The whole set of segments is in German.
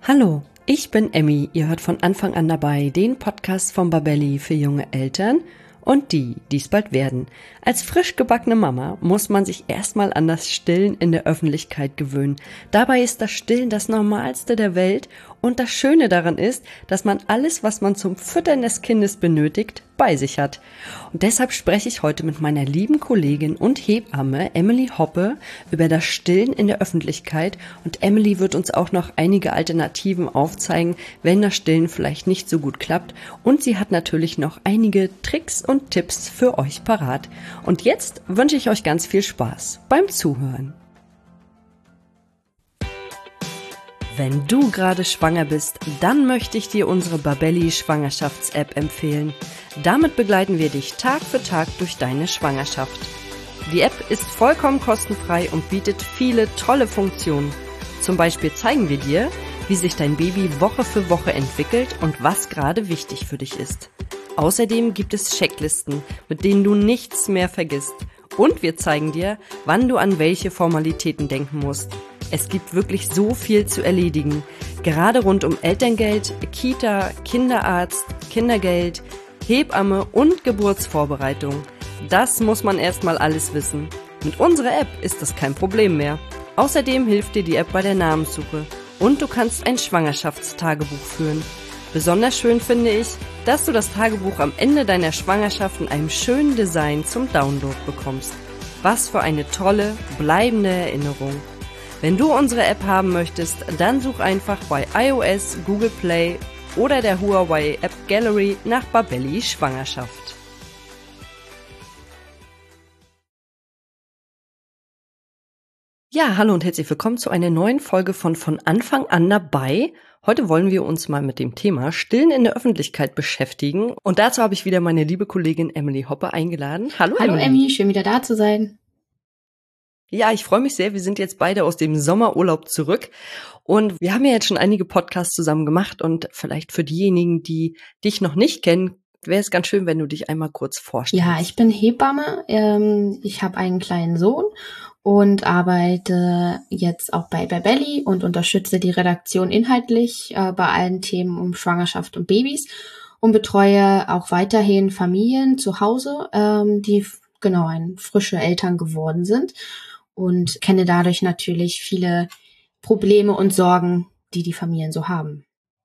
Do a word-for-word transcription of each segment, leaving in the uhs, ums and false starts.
Hallo, ich bin Emmy. Ihr hört von Anfang an dabei den Podcast von Babelli für junge Eltern und die, die es bald werden. Als frisch gebackene Mama muss man sich erstmal an das Stillen in der Öffentlichkeit gewöhnen. Dabei ist das Stillen das Normalste der Welt und das Schöne daran ist, dass man alles, was man zum Füttern des Kindes benötigt, bei sich hat. Und deshalb spreche ich heute mit meiner lieben Kollegin und Hebamme Emily Hoppe über das Stillen in der Öffentlichkeit, und Emily wird uns auch noch einige Alternativen aufzeigen, wenn das Stillen vielleicht nicht so gut klappt, und sie hat natürlich noch einige Tricks und Tipps für euch parat. Und jetzt wünsche ich euch ganz viel Spaß beim Zuhören. Wenn du gerade schwanger bist, dann möchte ich dir unsere Babelli Schwangerschafts-App empfehlen. Damit begleiten wir dich Tag für Tag durch deine Schwangerschaft. Die App ist vollkommen kostenfrei und bietet viele tolle Funktionen. Zum Beispiel zeigen wir dir, wie sich dein Baby Woche für Woche entwickelt und was gerade wichtig für dich ist. Außerdem gibt es Checklisten, mit denen du nichts mehr vergisst. Und wir zeigen dir, wann du an welche Formalitäten denken musst. Es gibt wirklich so viel zu erledigen. Gerade rund um Elterngeld, Kita, Kinderarzt, Kindergeld, Hebamme und Geburtsvorbereitung. Das muss man erstmal alles wissen. Mit unserer App ist das kein Problem mehr. Außerdem hilft dir die App bei der Namenssuche. Und du kannst ein Schwangerschaftstagebuch führen. Besonders schön finde ich, dass du das Tagebuch am Ende deiner Schwangerschaft in einem schönen Design zum Download bekommst. Was für eine tolle, bleibende Erinnerung. Wenn du unsere App haben möchtest, dann such einfach bei iOS, Google Play oder der Huawei App Gallery nach Babelli Schwangerschaft. Ja, hallo und herzlich willkommen zu einer neuen Folge von Von Anfang an dabei. Heute wollen wir uns mal mit dem Thema Stillen in der Öffentlichkeit beschäftigen. Und dazu habe ich wieder meine liebe Kollegin Emily Hoppe eingeladen. Hallo, Hallo Emily. Emmy, schön wieder da zu sein. Ja, ich freue mich sehr. Wir sind jetzt beide aus dem Sommerurlaub zurück und wir haben ja jetzt schon einige Podcasts zusammen gemacht, und vielleicht für diejenigen, die dich noch nicht kennen, wäre es ganz schön, wenn du dich einmal kurz vorstellst. Ja, ich bin Hebamme. Ähm, ich habe einen kleinen Sohn und arbeite jetzt auch bei Babelli und unterstütze die Redaktion inhaltlich äh, bei allen Themen um Schwangerschaft und Babys und betreue auch weiterhin Familien zu Hause, ähm, die genau ein frische Eltern geworden sind, und kenne dadurch natürlich viele Probleme und Sorgen, die die Familien so haben.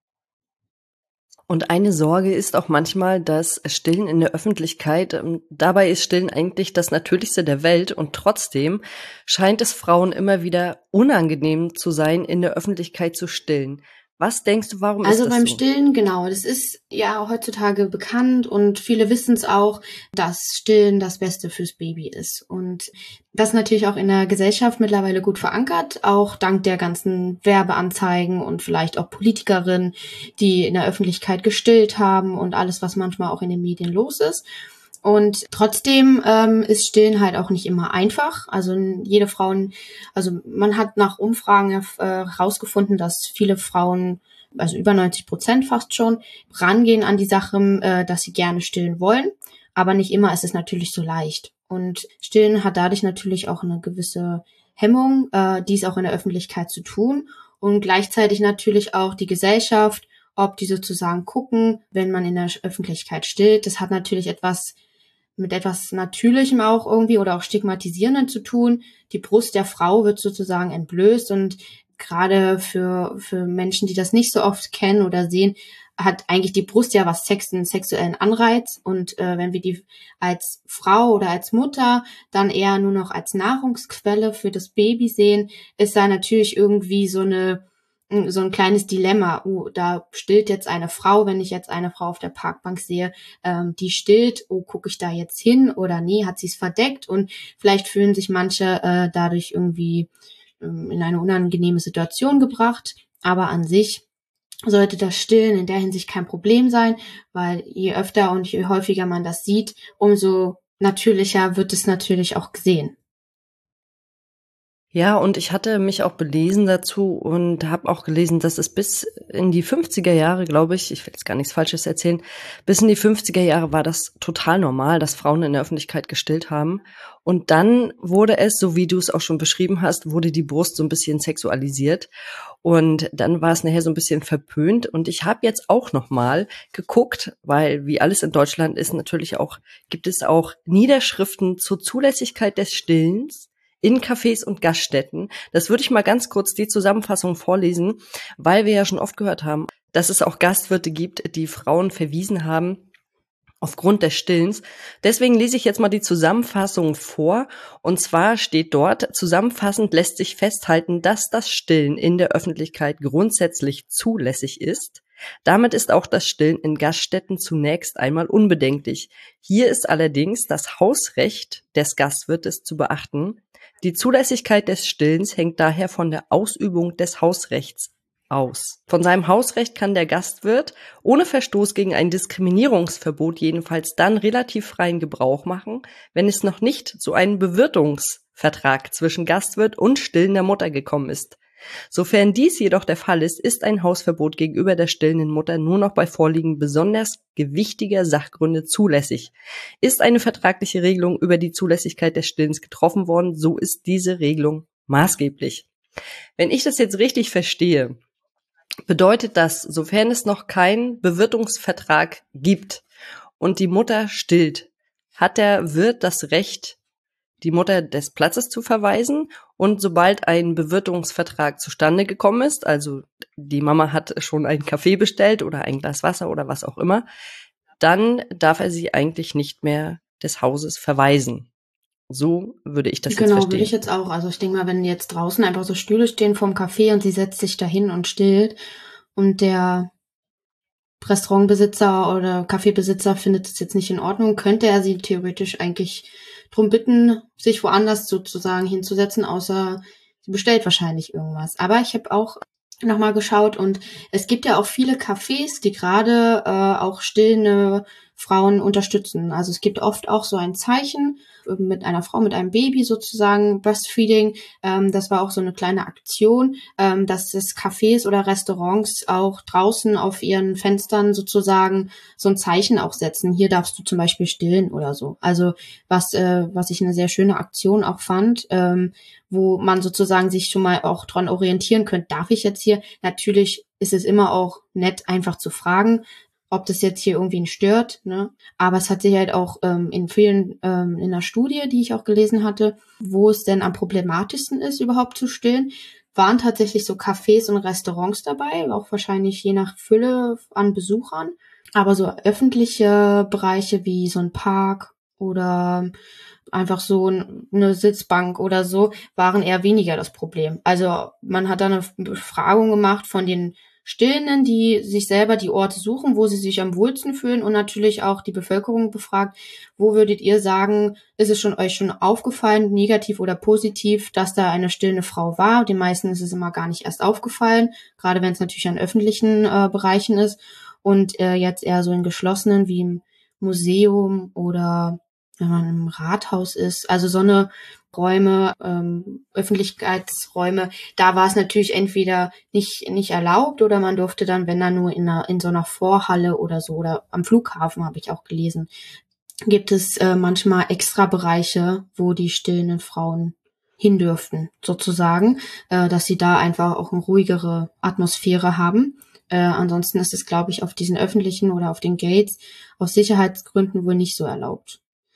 Und eine Sorge ist auch manchmal das Stillen in der Öffentlichkeit. Dabei ist Stillen eigentlich das Natürlichste der Welt, und trotzdem scheint es Frauen immer wieder unangenehm zu sein, in der Öffentlichkeit zu stillen. Was denkst du, warum Also ist das beim so? Stillen, genau, das ist ja heutzutage bekannt und viele wissen es auch, dass Stillen das Beste fürs Baby ist. Und das ist natürlich auch in der Gesellschaft mittlerweile gut verankert, auch dank der ganzen Werbeanzeigen und vielleicht auch Politikerinnen, die in der Öffentlichkeit gestillt haben und alles, was manchmal auch in den Medien los ist. Und trotzdem ähm, ist Stillen halt auch nicht immer einfach. Also jede Frau, also man hat nach Umfragen herausgefunden, äh, dass viele Frauen, also über neunzig Prozent fast schon, rangehen an die Sache, äh, dass sie gerne stillen wollen. Aber nicht immer ist es natürlich so leicht. Und Stillen hat dadurch natürlich auch eine gewisse Hemmung, äh, dies auch in der Öffentlichkeit zu tun. Und gleichzeitig natürlich auch die Gesellschaft, ob die sozusagen gucken, wenn man in der Öffentlichkeit stillt. Das hat natürlich etwas mit etwas Natürlichem auch irgendwie oder auch Stigmatisierenden zu tun. Die Brust der Frau wird sozusagen entblößt, und gerade für für Menschen, die das nicht so oft kennen oder sehen, hat eigentlich die Brust ja was Sex, einen sexuellen Anreiz. Und äh, wenn wir die als Frau oder als Mutter dann eher nur noch als Nahrungsquelle für das Baby sehen, ist da natürlich irgendwie so eine so ein kleines Dilemma. Uh, da stillt jetzt eine Frau, wenn ich jetzt eine Frau auf der Parkbank sehe, ähm, die stillt, oh, gucke ich da jetzt hin oder nee, hat sie es verdeckt? Und vielleicht fühlen sich manche äh, dadurch irgendwie ähm, in eine unangenehme Situation gebracht. Aber an sich sollte das Stillen in der Hinsicht kein Problem sein, weil je öfter und je häufiger man das sieht, umso natürlicher wird es natürlich auch gesehen. Ja, und ich hatte mich auch belesen dazu und habe auch gelesen, dass es bis in die fünfziger Jahre, glaube ich, ich will jetzt gar nichts Falsches erzählen, bis in die fünfziger Jahre war das total normal, dass Frauen in der Öffentlichkeit gestillt haben. Und dann wurde es, so wie du es auch schon beschrieben hast, wurde die Brust so ein bisschen sexualisiert. Und dann war es nachher so ein bisschen verpönt. Und ich habe jetzt auch noch mal geguckt, weil wie alles in Deutschland ist natürlich auch, gibt es auch Niederschriften zur Zulässigkeit des Stillens in Cafés und Gaststätten. Das würde ich mal ganz kurz die Zusammenfassung vorlesen, weil wir ja schon oft gehört haben, dass es auch Gastwirte gibt, die Frauen verwiesen haben aufgrund des Stillens. Deswegen lese ich jetzt mal die Zusammenfassung vor. Und zwar steht dort, zusammenfassend lässt sich festhalten, dass das Stillen in der Öffentlichkeit grundsätzlich zulässig ist. Damit ist auch das Stillen in Gaststätten zunächst einmal unbedenklich. Hier ist allerdings das Hausrecht des Gastwirtes zu beachten. Die Zulässigkeit des Stillens hängt daher von der Ausübung des Hausrechts aus. Von seinem Hausrecht kann der Gastwirt ohne Verstoß gegen ein Diskriminierungsverbot jedenfalls dann relativ freien Gebrauch machen, wenn es noch nicht zu einem Bewirtungsvertrag zwischen Gastwirt und stillender Mutter gekommen ist. Sofern dies jedoch der Fall ist, ist ein Hausverbot gegenüber der stillenden Mutter nur noch bei Vorliegen besonders gewichtiger Sachgründe zulässig. Ist eine vertragliche Regelung über die Zulässigkeit des Stillens getroffen worden, so ist diese Regelung maßgeblich. Wenn ich das jetzt richtig verstehe, bedeutet das, sofern es noch keinen Bewirtungsvertrag gibt und die Mutter stillt, hat der Wirt das Recht, die Mutter des Platzes zu verweisen, und sobald ein Bewirtungsvertrag zustande gekommen ist, also die Mama hat schon einen Kaffee bestellt oder ein Glas Wasser oder was auch immer, dann darf er sie eigentlich nicht mehr des Hauses verweisen. So würde ich das genau, jetzt verstehen. Genau, würde ich jetzt auch. Also ich denke mal, wenn jetzt draußen einfach so Stühle stehen vorm Café und sie setzt sich dahin und stillt und der Restaurantbesitzer oder Kaffeebesitzer findet es jetzt nicht in Ordnung, könnte er sie theoretisch eigentlich drum bitten, sich woanders sozusagen hinzusetzen, außer sie bestellt wahrscheinlich irgendwas. Aber ich habe auch nochmal geschaut und es gibt ja auch viele Cafés, die gerade äh, auch stillende Frauen unterstützen. Also es gibt oft auch so ein Zeichen mit einer Frau, mit einem Baby sozusagen, Breastfeeding. Ähm, das war auch so eine kleine Aktion, ähm, dass es Cafés oder Restaurants auch draußen auf ihren Fenstern sozusagen so ein Zeichen auch setzen. Hier darfst du zum Beispiel stillen oder so. Also was, äh, was ich eine sehr schöne Aktion auch fand, ähm, wo man sozusagen sich schon mal auch dran orientieren könnte. Darf ich jetzt hier? Natürlich ist es immer auch nett, einfach zu fragen, ob das jetzt hier irgendwie stört, ne? Aber es hat sich halt auch ähm, in vielen, ähm, in einer Studie, die ich auch gelesen hatte, wo es denn am problematischsten ist, überhaupt zu stillen, waren tatsächlich so Cafés und Restaurants dabei, auch wahrscheinlich je nach Fülle an Besuchern. Aber so öffentliche Bereiche wie so ein Park oder einfach so eine Sitzbank oder so, waren eher weniger das Problem. Also man hat da eine Befragung gemacht von den Stillenden, die sich selber die Orte suchen, wo sie sich am wohlsten fühlen, und natürlich auch die Bevölkerung befragt, wo würdet ihr sagen, ist es schon euch schon aufgefallen, negativ oder positiv, dass da eine stillende Frau war? Den meisten ist es immer gar nicht erst aufgefallen, gerade wenn es natürlich an öffentlichen äh, Bereichen ist, und äh, jetzt eher so in geschlossenen wie im Museum oder wenn man im Rathaus ist, also so eine Räume, ähm, Öffentlichkeitsräume, da war es natürlich entweder nicht nicht erlaubt oder man durfte dann, wenn dann nur in einer in so einer Vorhalle oder so, oder am Flughafen, habe ich auch gelesen, gibt es äh, manchmal extra Bereiche, wo die stillenden Frauen hin dürften, sozusagen, äh, dass sie da einfach auch eine ruhigere Atmosphäre haben. Äh, ansonsten ist es, glaube ich, auf diesen öffentlichen oder auf den Gates aus Sicherheitsgründen wohl nicht so erlaubt.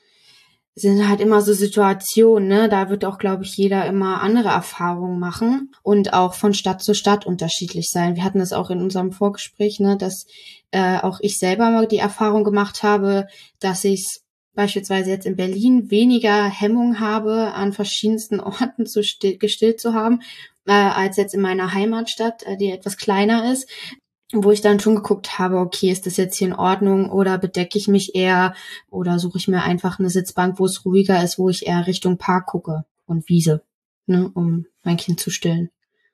Es sind halt immer so Situationen, ne? Da wird auch, glaube ich, jeder immer andere Erfahrungen machen und auch von Stadt zu Stadt unterschiedlich sein. Wir hatten das auch in unserem Vorgespräch, ne, dass äh, auch ich selber mal die Erfahrung gemacht habe, dass ich beispielsweise jetzt in Berlin weniger Hemmung habe, an verschiedensten Orten zu still, gestillt zu haben, äh, als jetzt in meiner Heimatstadt, äh, die etwas kleiner ist, wo ich dann schon geguckt habe, okay, ist das jetzt hier in Ordnung oder bedecke ich mich eher oder suche ich mir einfach eine Sitzbank, wo es ruhiger ist, wo ich eher Richtung Park gucke und Wiese, ne, um mein Kind zu stillen.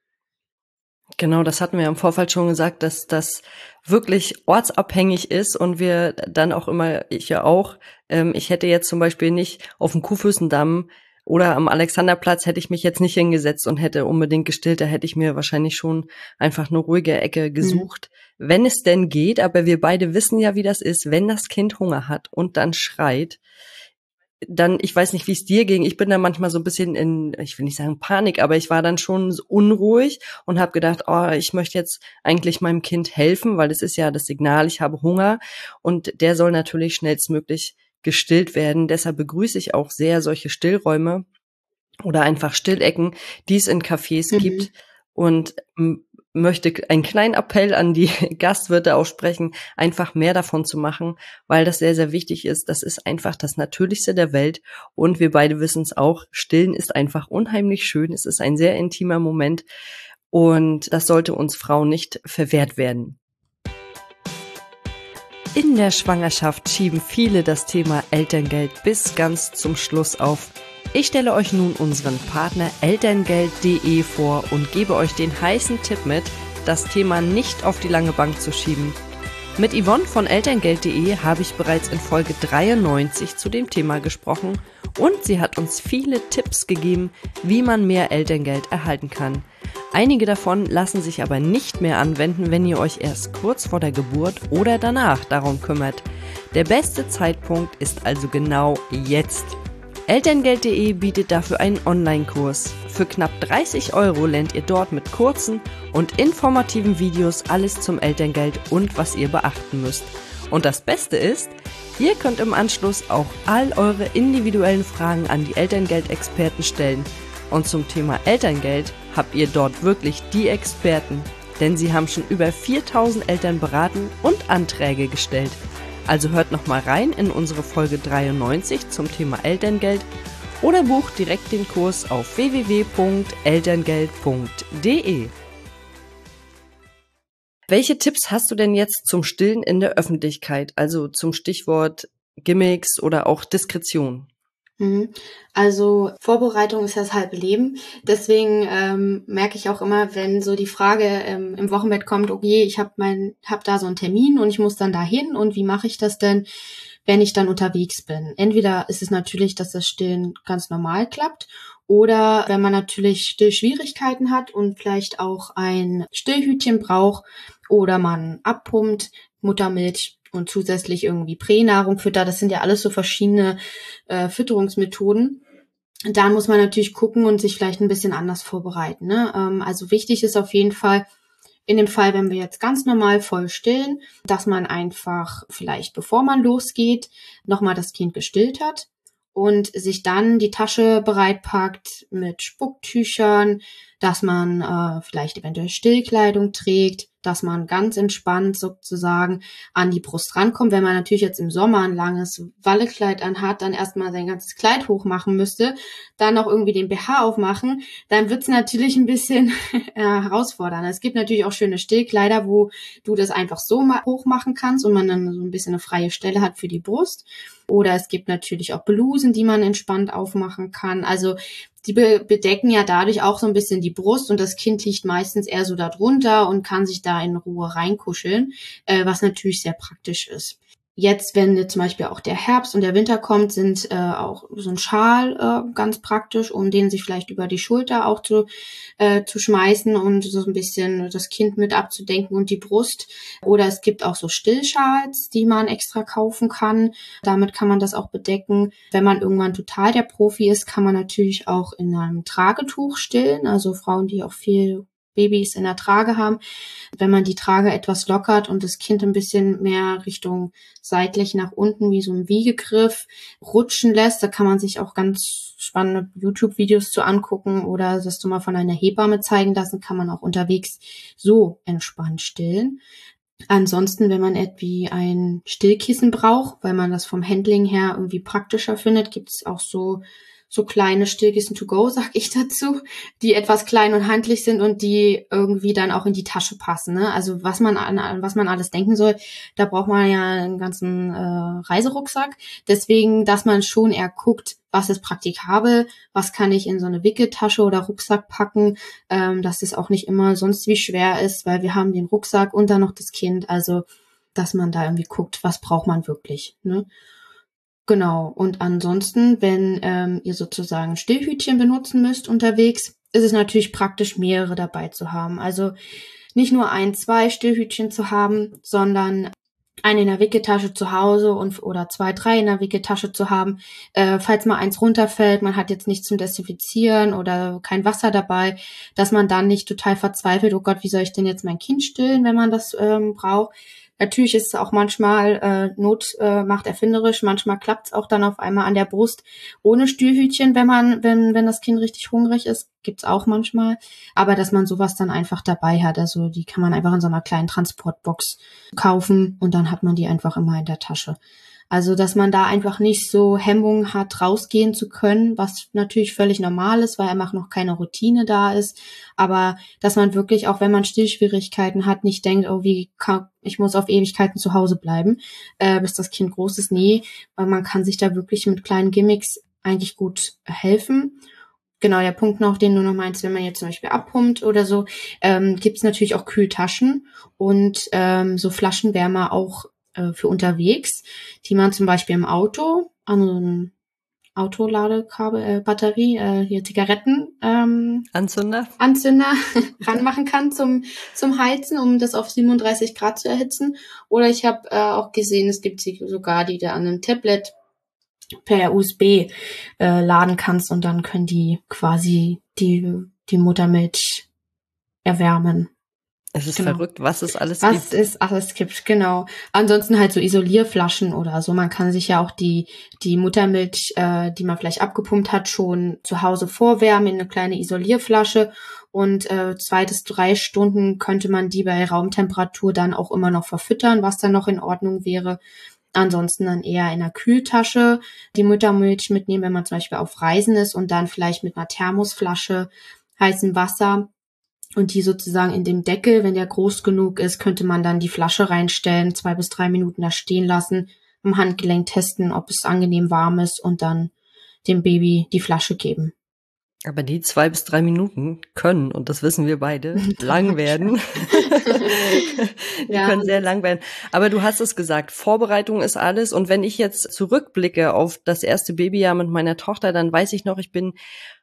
Genau, das hatten wir im Vorfeld schon gesagt, dass das wirklich ortsabhängig ist und wir dann auch immer, ich ja auch, ähm, ich hätte jetzt zum Beispiel nicht auf dem Kurfürstendamm Oder am Alexanderplatz hätte ich mich jetzt nicht hingesetzt und hätte unbedingt gestillt, da hätte ich mir wahrscheinlich schon einfach eine ruhige Ecke gesucht, mhm. wenn es denn geht. Aber wir beide wissen ja, wie das ist, wenn das Kind Hunger hat und dann schreit, dann, ich weiß nicht, wie es dir ging, ich bin da manchmal so ein bisschen in, ich will nicht sagen Panik, aber ich war dann schon so unruhig und habe gedacht, oh, ich möchte jetzt eigentlich meinem Kind helfen, weil es ist ja das Signal, ich habe Hunger und der soll natürlich schnellstmöglich gestillt werden. Deshalb begrüße ich auch sehr solche Stillräume oder einfach Stillecken, die es in Cafés mhm. gibt und m- möchte einen kleinen Appell an die Gastwirte aussprechen, einfach mehr davon zu machen, weil das sehr, sehr wichtig ist. Das ist einfach das Natürlichste der Welt und wir beide wissen es auch, Stillen ist einfach unheimlich schön. Es ist ein sehr intimer Moment und das sollte uns Frauen nicht verwehrt werden. In der Schwangerschaft schieben viele das Thema Elterngeld bis ganz zum Schluss auf. Ich stelle euch nun unseren Partner elterngeld punkt de vor und gebe euch den heißen Tipp mit, das Thema nicht auf die lange Bank zu schieben. Mit Yvonne von elterngeld punkt de habe ich bereits in Folge dreiundneunzig zu dem Thema gesprochen und sie hat uns viele Tipps gegeben, wie man mehr Elterngeld erhalten kann. Einige davon lassen sich aber nicht mehr anwenden, wenn ihr euch erst kurz vor der Geburt oder danach darum kümmert. Der beste Zeitpunkt ist also genau jetzt. elterngeld punkt de bietet dafür einen Online-Kurs. Für knapp dreißig Euro lernt ihr dort mit kurzen und informativen Videos alles zum Elterngeld und was ihr beachten müsst. Und das Beste ist, ihr könnt im Anschluss auch all eure individuellen Fragen an die Elterngeld-Experten stellen. Und zum Thema Elterngeld habt ihr dort wirklich die Experten, denn sie haben schon über viertausend Eltern beraten und Anträge gestellt. Also hört nochmal rein in unsere Folge dreiundneunzig zum Thema Elterngeld oder bucht direkt den Kurs auf w w w punkt elterngeld punkt de. Welche Tipps hast du denn jetzt zum Stillen in der Öffentlichkeit, also zum Stichwort Gimmicks oder auch Diskretion? Also Vorbereitung ist das halbe Leben. Deswegen ähm, merke ich auch immer, wenn so die Frage ähm, im Wochenbett kommt, okay, ich habe mein, hab da so einen Termin und ich muss dann dahin und wie mache ich das denn, wenn ich dann unterwegs bin? Entweder ist es natürlich, dass das Stillen ganz normal klappt oder wenn man natürlich Stillschwierigkeiten hat und vielleicht auch ein Stillhütchen braucht oder man abpumpt, Muttermilch und zusätzlich irgendwie Pränahrung füttert. Das sind ja alles so verschiedene äh, Fütterungsmethoden. Da muss man natürlich gucken und sich vielleicht ein bisschen anders vorbereiten. Ne? Ähm, also wichtig ist auf jeden Fall, in dem Fall, wenn wir jetzt ganz normal voll stillen, dass man einfach vielleicht, bevor man losgeht, nochmal das Kind gestillt hat und sich dann die Tasche bereitpackt mit Spucktüchern, dass man äh, vielleicht eventuell Stillkleidung trägt, dass man ganz entspannt sozusagen an die Brust rankommt. Wenn man natürlich jetzt im Sommer ein langes Wallekleid anhat, dann erstmal sein ganzes Kleid hochmachen müsste, dann noch irgendwie den B H aufmachen, dann wird's natürlich ein bisschen äh, herausfordernd. Es gibt natürlich auch schöne Stillkleider, wo du das einfach so hochmachen kannst und man dann so ein bisschen eine freie Stelle hat für die Brust. Oder es gibt natürlich auch Blusen, die man entspannt aufmachen kann. Also die be- bedecken ja dadurch auch so ein bisschen die Brust und das Kind liegt meistens eher so da drunter und kann sich da in Ruhe reinkuscheln, äh, was natürlich sehr praktisch ist. Jetzt, wenn jetzt zum Beispiel auch der Herbst und der Winter kommt, sind äh, auch so ein Schal äh, ganz praktisch, um den sich vielleicht über die Schulter auch zu äh, zu schmeißen und so ein bisschen das Kind mit abzudenken und die Brust. Oder es gibt auch so Stillschals, die man extra kaufen kann. Damit kann man das auch bedecken. Wenn man irgendwann total der Profi ist, kann man natürlich auch in einem Tragetuch stillen. Also Frauen, die auch viel Babys in der Trage haben, wenn man die Trage etwas lockert und das Kind ein bisschen mehr Richtung seitlich nach unten wie so ein Wiegegriff rutschen lässt, da kann man sich auch ganz spannende YouTube-Videos zu angucken oder das du mal von einer Hebamme zeigen lassen, kann man auch unterwegs so entspannt stillen. Ansonsten, wenn man irgendwie ein Stillkissen braucht, weil man das vom Handling her irgendwie praktischer findet, gibt es auch so so kleine Stillkissen to go, sag ich dazu, die etwas klein und handlich sind und die irgendwie dann auch in die Tasche passen. Ne? Also was man an was man alles denken soll, da braucht man ja einen ganzen äh, Reiserucksack. Deswegen, dass man schon eher guckt, was ist praktikabel, was kann ich in so eine Wickeltasche oder Rucksack packen, ähm, dass es auch nicht immer sonst wie schwer ist, weil wir haben den Rucksack und dann noch das Kind. Also, dass man da irgendwie guckt, was braucht man wirklich. Ne? Genau. Und ansonsten, wenn ähm, ihr sozusagen Stillhütchen benutzen müsst unterwegs, ist es natürlich praktisch, mehrere dabei zu haben. Also nicht nur ein, zwei Stillhütchen zu haben, sondern eine in der Wickeltasche zu Hause und oder zwei, drei in der Wickeltasche zu haben. Äh, falls mal eins runterfällt, man hat jetzt nichts zum Desinfizieren oder kein Wasser dabei, dass man dann nicht total verzweifelt, oh Gott, wie soll ich denn jetzt mein Kind stillen, wenn man das ähm, braucht. Natürlich ist es auch manchmal, äh, Not äh, macht erfinderisch, manchmal klappt es auch dann auf einmal an der Brust ohne Stillhütchen, wenn man, wenn, wenn das Kind richtig hungrig ist, gibt's auch manchmal. Aber dass man sowas dann einfach dabei hat, also die kann man einfach in so einer kleinen Transportbox kaufen und dann hat man die einfach immer in der Tasche. Also, dass man da einfach nicht so Hemmungen hat, rausgehen zu können, was natürlich völlig normal ist, weil einfach noch keine Routine da ist. Aber dass man wirklich, auch wenn man Stillschwierigkeiten hat, nicht denkt, oh, wie kann, ich muss auf Ewigkeiten zu Hause bleiben, äh, bis das Kind groß ist. Nee, weil man kann sich da wirklich mit kleinen Gimmicks eigentlich gut helfen. Genau, der Punkt noch, den du noch meinst, wenn man jetzt zum Beispiel abpumpt oder so, ähm, gibt's natürlich auch Kühltaschen und ähm, so Flaschenwärmer auch äh, für unterwegs, die man zum Beispiel im Auto an so ein Autoladekabel, äh, Batterie, äh, hier Zigaretten, ähm, Anzünder? Anzünder ranmachen kann zum zum Heizen, um das auf siebenunddreißig Grad zu erhitzen. Oder ich habe äh, auch gesehen, es gibt sogar die da an einem Tablet per U S B äh, laden kannst und dann können die quasi die die Muttermilch erwärmen. Es ist Genau. verrückt, was es alles Was gibt. es alles gibt, genau. Ansonsten halt so Isolierflaschen oder so. Man kann sich ja auch die die Muttermilch, äh, die man vielleicht abgepumpt hat, schon zu Hause vorwärmen in eine kleine Isolierflasche. Und äh, zwei bis drei Stunden könnte man die bei Raumtemperatur dann auch immer noch verfüttern, was dann noch in Ordnung wäre. Ansonsten dann eher in einer Kühltasche die Muttermilch mitnehmen, wenn man zum Beispiel auf Reisen ist und dann vielleicht mit einer Thermosflasche heißem Wasser und die sozusagen in dem Deckel, wenn der groß genug ist, könnte man dann die Flasche reinstellen, zwei bis drei Minuten da stehen lassen, am Handgelenk testen, ob es angenehm warm ist und dann dem Baby die Flasche geben. Aber die zwei bis drei Minuten können, und das wissen wir beide, lang werden. Die Ja, können sehr lang werden. Aber du hast es gesagt, Vorbereitung ist alles. Und wenn ich jetzt zurückblicke auf das erste Babyjahr mit meiner Tochter, dann weiß ich noch, ich bin,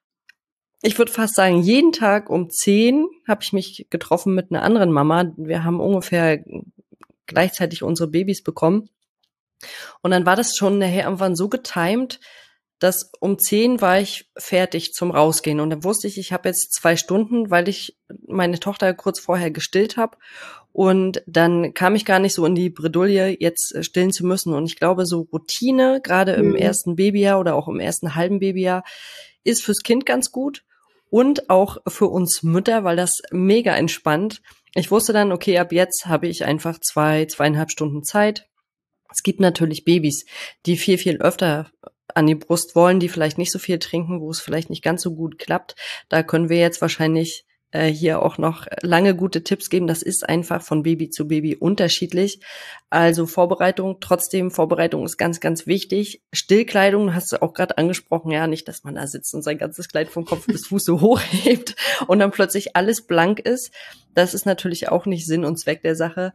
ich würde fast sagen, jeden Tag um zehn habe ich mich getroffen mit einer anderen Mama. Wir haben ungefähr gleichzeitig unsere Babys bekommen. Und dann war das schon nachher irgendwann so getimed, dass um zehn war ich fertig zum Rausgehen. Und dann wusste ich, ich habe jetzt zwei Stunden, weil ich meine Tochter kurz vorher gestillt habe. Und dann kam ich gar nicht so in die Bredouille, jetzt stillen zu müssen. Und ich glaube, so Routine, gerade im Mhm. ersten Babyjahr oder auch im ersten halben Babyjahr, ist fürs Kind ganz gut. Und auch für uns Mütter, weil das mega entspannt. Ich wusste dann, okay, ab jetzt habe ich einfach zwei, zweieinhalb Stunden Zeit. Es gibt natürlich Babys, die viel, viel öfter an die Brust wollen, die vielleicht nicht so viel trinken, wo es vielleicht nicht ganz so gut klappt. Da können wir jetzt wahrscheinlich äh, hier auch noch lange gute Tipps geben. Das ist einfach von Baby zu Baby unterschiedlich. Also Vorbereitung, trotzdem Vorbereitung ist ganz, ganz wichtig. Stillkleidung hast du auch gerade angesprochen, ja, nicht, dass man da sitzt und sein ganzes Kleid vom Kopf bis Fuß so hochhebt und dann plötzlich alles blank ist. Das ist natürlich auch nicht Sinn und Zweck der Sache.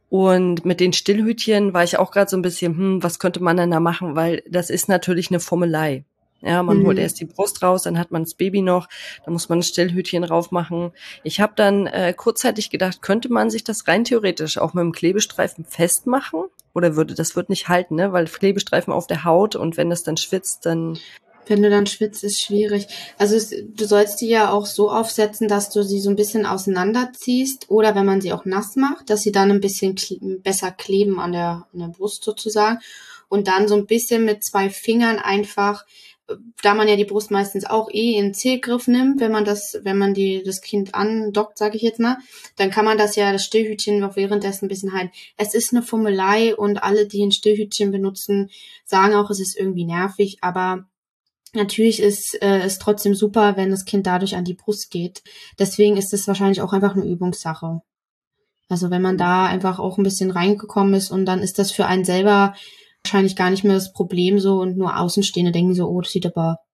Und mit den Stillhütchen war ich auch gerade so ein bisschen, hm, was könnte man denn da machen? Weil das ist natürlich eine Fummelei. Ja, man Mhm. holt erst die Brust raus, dann hat man das Baby noch, dann muss man ein Stillhütchen rauf machen. Ich habe dann äh, kurzzeitig gedacht, könnte man sich das rein theoretisch auch mit dem Klebestreifen festmachen? Oder würde, das wird nicht halten, ne? Weil Klebestreifen auf der Haut und wenn das dann schwitzt, dann... Wenn du dann schwitzt, ist schwierig. Also es, du sollst die ja auch so aufsetzen, dass du sie so ein bisschen auseinanderziehst oder wenn man sie auch nass macht, dass sie dann ein bisschen kle- besser kleben an der, an der Brust sozusagen und dann so ein bisschen mit zwei Fingern einfach, da man ja die Brust meistens auch eh in den Zehgriff nimmt, wenn man das, wenn man die das Kind andockt, sage ich jetzt mal, dann kann man das ja, das Stillhütchen auch währenddessen ein bisschen halten. Es ist eine Fummelei und alle, die ein Stillhütchen benutzen, sagen auch, es ist irgendwie nervig, aber natürlich ist äh, es trotzdem super, wenn das Kind dadurch an die Brust geht. Deswegen ist es wahrscheinlich auch einfach eine Übungssache. Also wenn man da einfach auch ein bisschen reingekommen ist und dann ist das für einen selber wahrscheinlich gar nicht mehr das Problem so und nur Außenstehende denken so, oh, das sieht aber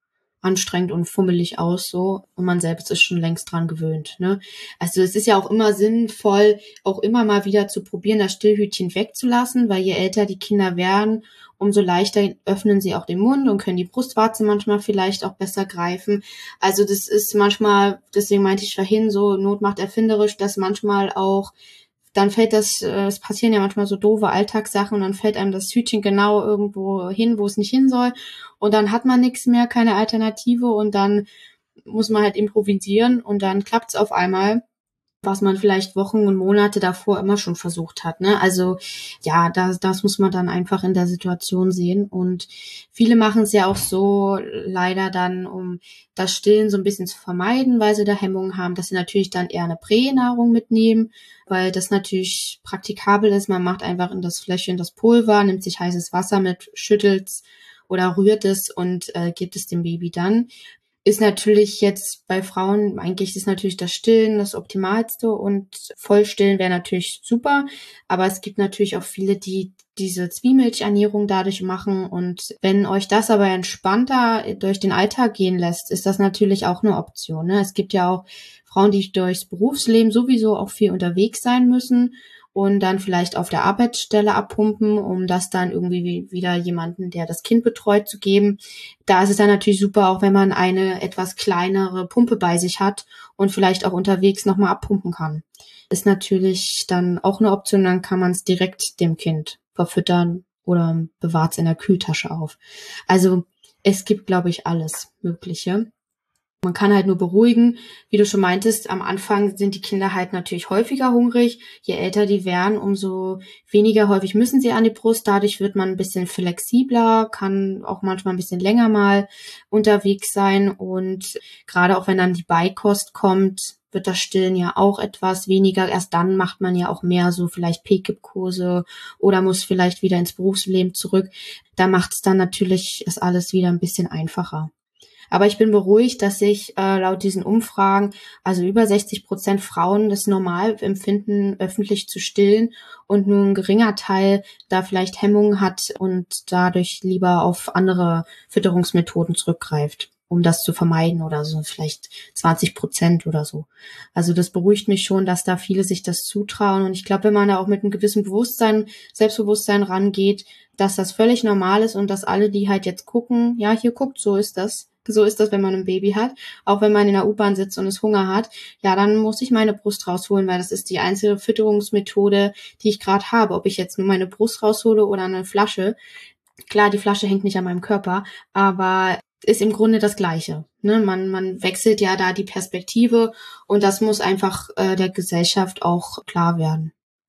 anstrengend und fummelig aus so und man selbst ist schon längst dran gewöhnt, ne? Also es ist ja auch immer sinnvoll, auch immer mal wieder zu probieren, das Stillhütchen wegzulassen, weil je älter die Kinder werden, umso leichter öffnen sie auch den Mund und können die Brustwarze manchmal vielleicht auch besser greifen. Also das ist manchmal, deswegen meinte ich vorhin so, Not macht erfinderisch, dass manchmal auch dann fällt das, äh, es passieren ja manchmal so doofe Alltagssachen und dann fällt einem das Hütchen genau irgendwo hin, wo es nicht hin soll und dann hat man nichts mehr, keine Alternative und dann muss man halt improvisieren und dann klappt's auf einmal, was man vielleicht Wochen und Monate davor immer schon versucht hat, ne? Also ja, das, das muss man dann einfach in der Situation sehen und viele machen es ja auch so leider dann, um das Stillen so ein bisschen zu vermeiden, weil sie da Hemmungen haben, dass sie natürlich dann eher eine Pränahrung mitnehmen, weil das natürlich praktikabel ist. Man macht einfach in das Fläschchen das Pulver, nimmt sich heißes Wasser mit, schüttelt's oder rührt es und äh, gibt es dem Baby dann. Ist natürlich jetzt bei Frauen, eigentlich ist natürlich das Stillen das Optimalste und Vollstillen wäre natürlich super, aber es gibt natürlich auch viele, die diese Zwiemilchernährung dadurch machen und wenn euch das aber entspannter durch den Alltag gehen lässt, ist das natürlich auch eine Option, ne? Es gibt ja auch Frauen, die durchs Berufsleben sowieso auch viel unterwegs sein müssen und dann vielleicht auf der Arbeitsstelle abpumpen, um das dann irgendwie wieder jemanden, der das Kind betreut, zu geben. Da ist es dann natürlich super, auch wenn man eine etwas kleinere Pumpe bei sich hat und vielleicht auch unterwegs nochmal abpumpen kann. Ist natürlich dann auch eine Option, dann kann man es direkt dem Kind verfüttern oder bewahrt es in der Kühltasche auf. Also es gibt, glaube ich, alles Mögliche. Man kann halt nur beruhigen, wie du schon meintest, am Anfang sind die Kinder halt natürlich häufiger hungrig. Je älter die werden, umso weniger häufig müssen sie an die Brust. Dadurch wird man ein bisschen flexibler, kann auch manchmal ein bisschen länger mal unterwegs sein. Und gerade auch wenn dann die Beikost kommt, wird das Stillen ja auch etwas weniger. Erst dann macht man ja auch mehr so vielleicht P K I P-Kurse oder muss vielleicht wieder ins Berufsleben zurück. Da macht es dann natürlich ist alles wieder ein bisschen einfacher. Aber ich bin beruhigt, dass sich äh, laut diesen Umfragen, also über sechzig Prozent Frauen das normal empfinden, öffentlich zu stillen und nur ein geringer Teil da vielleicht Hemmungen hat und dadurch lieber auf andere Fütterungsmethoden zurückgreift, um das zu vermeiden oder so, vielleicht zwanzig Prozent oder so. Also das beruhigt mich schon, dass da viele sich das zutrauen und ich glaube, wenn man da auch mit einem gewissen Bewusstsein, Selbstbewusstsein rangeht, dass das völlig normal ist und dass alle, die halt jetzt gucken, ja, hier guckt, so ist das. So ist das, wenn man ein Baby hat. Auch wenn man in der U-Bahn sitzt und es Hunger hat, ja, dann muss ich meine Brust rausholen, weil das ist die einzige Fütterungsmethode, die ich gerade habe. Ob ich jetzt nur meine Brust raushole oder eine Flasche. Klar, die Flasche hängt nicht an meinem Körper, aber ist im Grunde das Gleiche. Ne? Man, man wechselt ja da die Perspektive und das muss einfach äh, der Gesellschaft auch klar werden.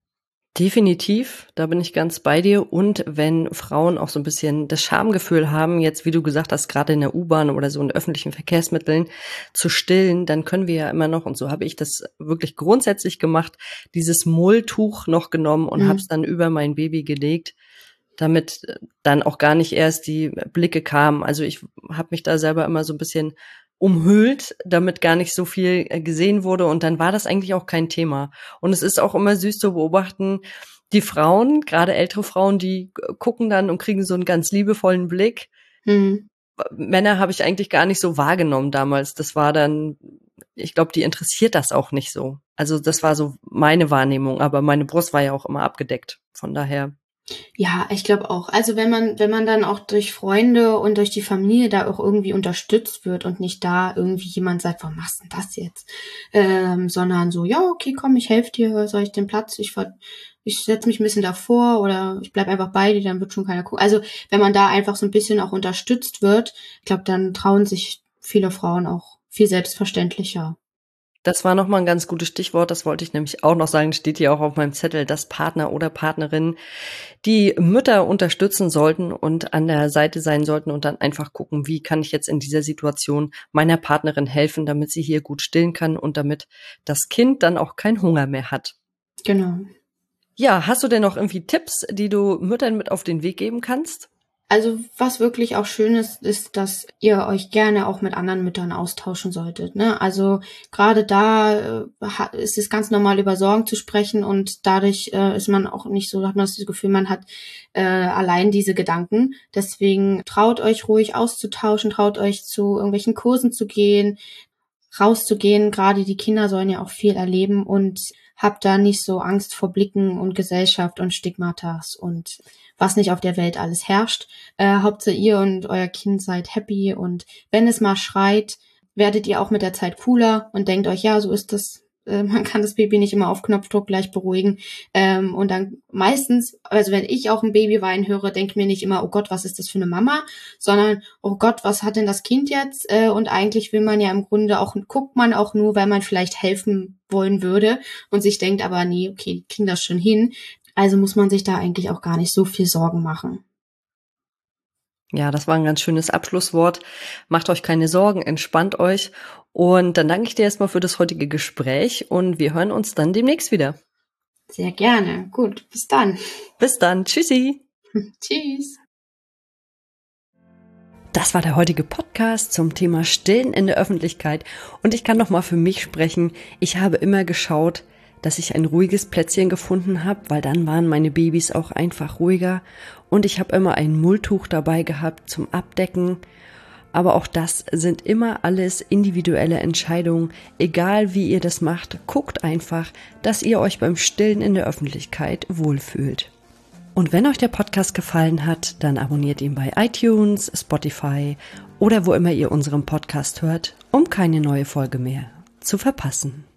Definitiv, da bin ich ganz bei dir. Und wenn Frauen auch so ein bisschen das Schamgefühl haben, jetzt, wie du gesagt hast, gerade in der U-Bahn oder so in öffentlichen Verkehrsmitteln zu stillen, dann können wir ja immer noch, und so habe ich das wirklich grundsätzlich gemacht, dieses Mulltuch noch genommen und mhm. habe es dann über mein Baby gelegt, damit dann auch gar nicht erst die Blicke kamen. Also ich habe mich da selber immer so ein bisschen umhüllt, damit gar nicht so viel gesehen wurde und dann war das eigentlich auch kein Thema. Und es ist auch immer süß zu beobachten, die Frauen, gerade ältere Frauen, die gucken dann und kriegen so einen ganz liebevollen Blick. Mhm. Männer habe ich eigentlich gar nicht so wahrgenommen damals. Das war dann, ich glaube, die interessiert das auch nicht so. Also das war so meine Wahrnehmung, aber meine Brust war ja auch immer abgedeckt. Von daher. Ja, ich glaube auch. Also wenn man, wenn man dann auch durch Freunde und durch die Familie da auch irgendwie unterstützt wird und nicht da irgendwie jemand sagt, warum machst du denn das jetzt? Ähm, sondern so, ja, okay, komm, ich helfe dir, soll ich den Platz, ich ver ich setze mich ein bisschen davor oder ich bleib einfach bei dir, dann wird schon keiner gucken. Also wenn man da einfach so ein bisschen auch unterstützt wird, ich glaube, dann trauen sich viele Frauen auch viel selbstverständlicher. Das war nochmal ein ganz gutes Stichwort, das wollte ich nämlich auch noch sagen, steht hier auch auf meinem Zettel, dass Partner oder Partnerinnen die Mütter unterstützen sollten und an der Seite sein sollten und dann einfach gucken, wie kann ich jetzt in dieser Situation meiner Partnerin helfen, damit sie hier gut stillen kann und damit das Kind dann auch keinen Hunger mehr hat. Genau. Ja, hast du denn noch irgendwie Tipps, die du Müttern mit auf den Weg geben kannst? Also was wirklich auch schön ist, ist, dass ihr euch gerne auch mit anderen Müttern austauschen solltet, ne? Also gerade da äh, ist es ganz normal, über Sorgen zu sprechen und dadurch äh, ist man auch nicht so, hat man das Gefühl, man hat äh, allein diese Gedanken. Deswegen traut euch ruhig auszutauschen, traut euch zu irgendwelchen Kursen zu gehen, rauszugehen. Gerade die Kinder sollen ja auch viel erleben und habt da nicht so Angst vor Blicken und Gesellschaft und Stigmatas und was nicht auf der Welt alles herrscht. Äh, Hauptsache ihr und euer Kind seid happy und wenn es mal schreit, werdet ihr auch mit der Zeit cooler und denkt euch, ja, so ist das. Äh, man kann das Baby nicht immer auf Knopfdruck gleich beruhigen. Ähm, und dann meistens, also wenn ich auch ein Baby weinen höre, denke ich mir nicht immer, oh Gott, was ist das für eine Mama, sondern, oh Gott, was hat denn das Kind jetzt? Äh, und eigentlich will man ja im Grunde auch, guckt man auch nur, weil man vielleicht helfen wollen würde und sich denkt, aber nee, okay, kriegen das schon hin. Also muss man sich da eigentlich auch gar nicht so viel Sorgen machen. Ja, das war ein ganz schönes Abschlusswort. Macht euch keine Sorgen, entspannt euch. Und dann danke ich dir erstmal für das heutige Gespräch und wir hören uns dann demnächst wieder. Sehr gerne. Gut, bis dann. Bis dann. Tschüssi. Tschüss. Das war der heutige Podcast zum Thema Stillen in der Öffentlichkeit. Und ich kann noch mal für mich sprechen. Ich habe immer geschaut, dass ich ein ruhiges Plätzchen gefunden habe, weil dann waren meine Babys auch einfach ruhiger. Und ich habe immer ein Mulltuch dabei gehabt zum Abdecken. Aber auch das sind immer alles individuelle Entscheidungen. Egal wie ihr das macht, guckt einfach, dass ihr euch beim Stillen in der Öffentlichkeit wohlfühlt. Und wenn euch der Podcast gefallen hat, dann abonniert ihn bei iTunes, Spotify oder wo immer ihr unseren Podcast hört, um keine neue Folge mehr zu verpassen.